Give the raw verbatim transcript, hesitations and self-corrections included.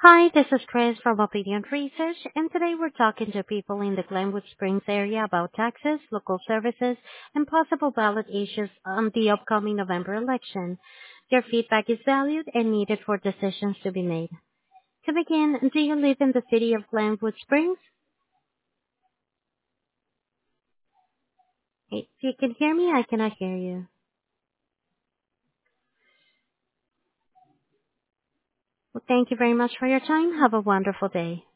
Hi, this is Chris from Opinion Research, and today we're talking to people in the Glenwood Springs area about taxes, local services, and possible ballot issues on the upcoming November election. Your feedback is valued and needed for decisions to be made. To begin, do you live in the city of Glenwood Springs? If you can hear me, I cannot hear you. Well, thank you very much for your time. Have a wonderful day.